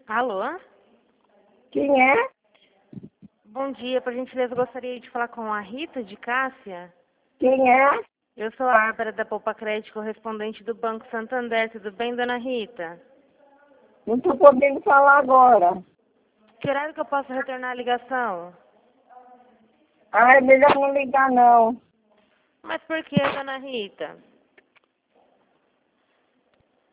Alô? Quem é? Bom dia, por gentileza, gostaria de falar com a Rita de Cássia. Quem é? Eu sou a Bárbara da Poupa Crédito, correspondente do Banco Santander. Tudo bem, dona Rita? Não estou podendo falar agora. Que horário que eu posso retornar a ligação? Ah, é melhor não ligar, não. Mas por que, dona Rita?